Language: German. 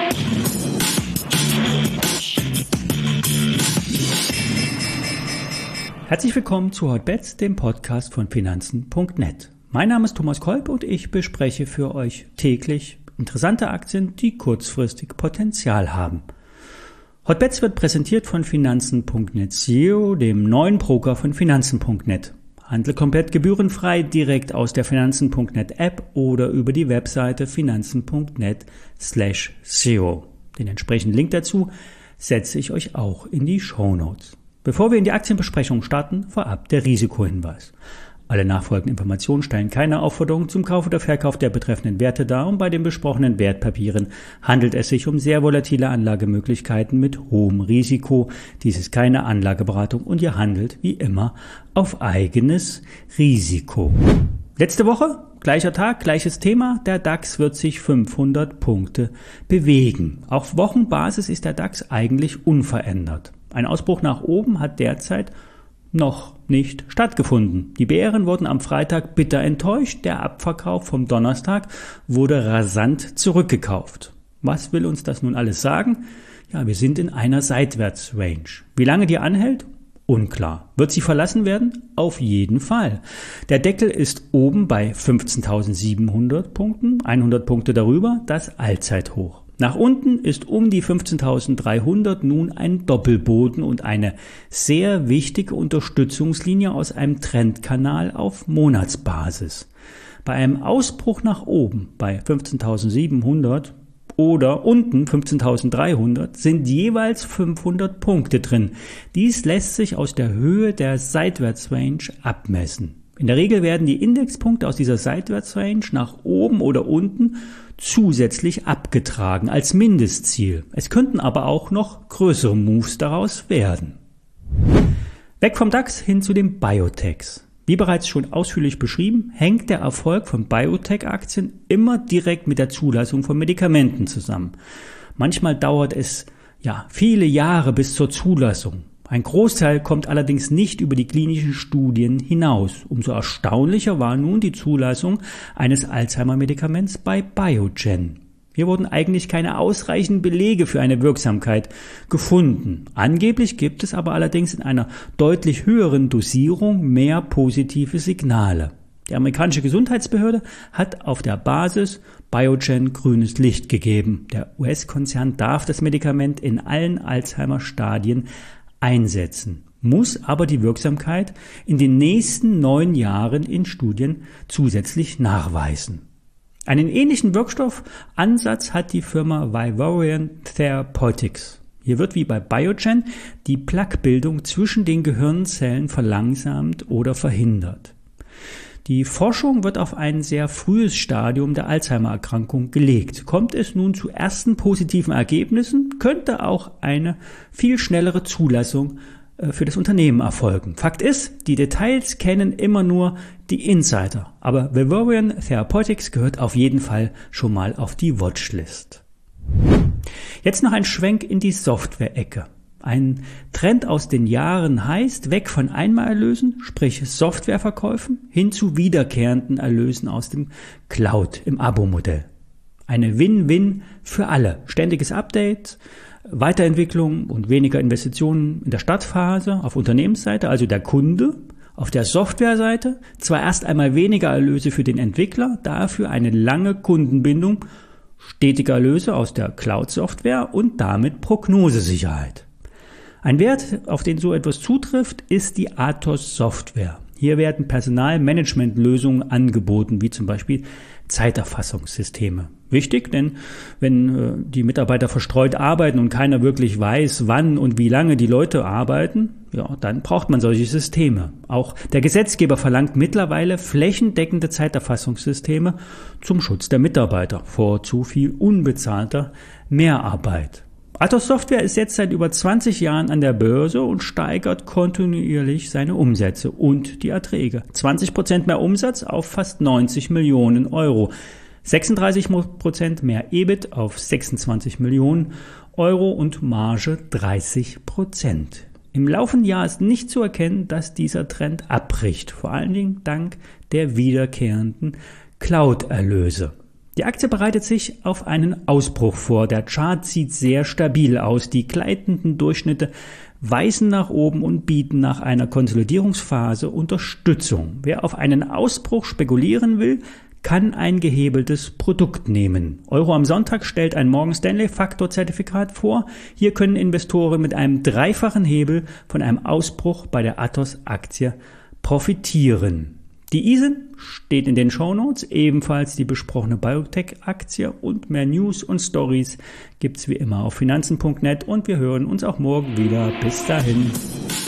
Herzlich willkommen zu Hotbets, dem Podcast von Finanzen.net. Mein Name ist Thomas Kolb und ich bespreche für euch täglich interessante Aktien, die kurzfristig Potenzial haben. Hotbets wird präsentiert von Finanzen.net SEO, dem neuen Broker von Finanzen.net. Handle komplett gebührenfrei direkt aus der Finanzen.net App oder über die Webseite finanzen.net/SEO. Den entsprechenden Link dazu setze ich euch auch in die Shownotes. Bevor wir in die Aktienbesprechung starten, vorab der Risikohinweis. Alle nachfolgenden Informationen stellen keine Aufforderung zum Kauf oder Verkauf der betreffenden Werte dar und bei den besprochenen Wertpapieren handelt es sich um sehr volatile Anlagemöglichkeiten mit hohem Risiko. Dies ist keine Anlageberatung und ihr handelt wie immer auf eigenes Risiko. Letzte Woche, gleicher Tag, gleiches Thema. Der DAX wird sich 500 Punkte bewegen. Auf Wochenbasis ist der DAX eigentlich unverändert. Ein Ausbruch nach oben hat derzeit noch nicht stattgefunden. Die Bären wurden am Freitag bitter enttäuscht. Der Abverkauf vom Donnerstag wurde rasant zurückgekauft. Was will uns das nun alles sagen? Ja, wir sind in einer Seitwärtsrange. Wie lange die anhält? Unklar. Wird sie verlassen werden? Auf jeden Fall. Der Deckel ist oben bei 15.700 Punkten, 100 Punkte darüber, das Allzeithoch. Nach unten ist um die 15.300 nun ein Doppelboden und eine sehr wichtige Unterstützungslinie aus einem Trendkanal auf Monatsbasis. Bei einem Ausbruch nach oben bei 15.700 oder unten 15.300 sind jeweils 500 Punkte drin. Dies lässt sich aus der Höhe der Seitwärtsrange abmessen. In der Regel werden die Indexpunkte aus dieser Seitwärtsrange nach oben oder unten zusätzlich abgetragen als Mindestziel. Es könnten aber auch noch größere Moves daraus werden. Weg vom DAX hin zu den Biotechs. Wie bereits schon ausführlich beschrieben, hängt der Erfolg von Biotech-Aktien immer direkt mit der Zulassung von Medikamenten zusammen. Manchmal dauert es viele Jahre bis zur Zulassung. Ein Großteil kommt allerdings nicht über die klinischen Studien hinaus. Umso erstaunlicher war nun die Zulassung eines Alzheimer-Medikaments bei Biogen. Hier wurden eigentlich keine ausreichenden Belege für eine Wirksamkeit gefunden. Angeblich gibt es aber allerdings in einer deutlich höheren Dosierung mehr positive Signale. Die amerikanische Gesundheitsbehörde hat auf der Basis Biogen grünes Licht gegeben. Der US-Konzern darf das Medikament in allen Alzheimer-Stadien einsetzen, muss aber die Wirksamkeit in den nächsten 9 Jahren in Studien zusätzlich nachweisen. Einen ähnlichen Wirkstoffansatz hat die Firma Vivoryon Therapeutics. Hier wird wie bei Biogen die Plaquebildung zwischen den Gehirnzellen verlangsamt oder verhindert. Die Forschung wird auf ein sehr frühes Stadium der Alzheimer-Erkrankung gelegt. Kommt es nun zu ersten positiven Ergebnissen, könnte auch eine viel schnellere Zulassung für das Unternehmen erfolgen. Fakt ist, die Details kennen immer nur die Insider. Aber Vivoryon Therapeutics gehört auf jeden Fall schon mal auf die Watchlist. Jetzt noch ein Schwenk in die Software-Ecke. Ein Trend aus den Jahren heißt, weg von Einmalerlösen, sprich Softwareverkäufen, hin zu wiederkehrenden Erlösen aus dem Cloud im Abo-Modell. Eine Win-Win für alle. Ständiges Update, Weiterentwicklung und weniger Investitionen in der Startphase auf Unternehmensseite, also der Kunde. Auf der Softwareseite zwar erst einmal weniger Erlöse für den Entwickler, dafür eine lange Kundenbindung, stetige Erlöse aus der Cloud-Software und damit Prognosesicherheit. Ein Wert, auf den so etwas zutrifft, ist die Athos Software. Hier werden Personalmanagementlösungen angeboten, wie zum Beispiel Zeiterfassungssysteme. Wichtig, denn wenn die Mitarbeiter verstreut arbeiten und keiner wirklich weiß, wann und wie lange die Leute arbeiten, dann braucht man solche Systeme. Auch der Gesetzgeber verlangt mittlerweile flächendeckende Zeiterfassungssysteme zum Schutz der Mitarbeiter vor zu viel unbezahlter Mehrarbeit. Athos Software ist jetzt seit über 20 Jahren an der Börse und steigert kontinuierlich seine Umsätze und die Erträge. 20% mehr Umsatz auf fast 90 Millionen Euro. 36% mehr EBIT auf 26 Millionen Euro und Marge 30%. Im laufenden Jahr ist nicht zu erkennen, dass dieser Trend abbricht, vor allen Dingen dank der wiederkehrenden Cloud-Erlöse. Die Aktie bereitet sich auf einen Ausbruch vor. Der Chart sieht sehr stabil aus. Die gleitenden Durchschnitte weisen nach oben und bieten nach einer Konsolidierungsphase Unterstützung. Wer auf einen Ausbruch spekulieren will, kann ein gehebeltes Produkt nehmen. Euro am Sonntag stellt ein Morgan Stanley Faktor-Zertifikat vor. Hier können Investoren mit einem dreifachen Hebel von einem Ausbruch bei der Athos-Aktie profitieren. Die ISIN steht in den Shownotes, ebenfalls die besprochene Biotech-Aktie, und mehr News und Stories gibt's wie immer auf finanzen.net und wir hören uns auch morgen wieder. Bis dahin.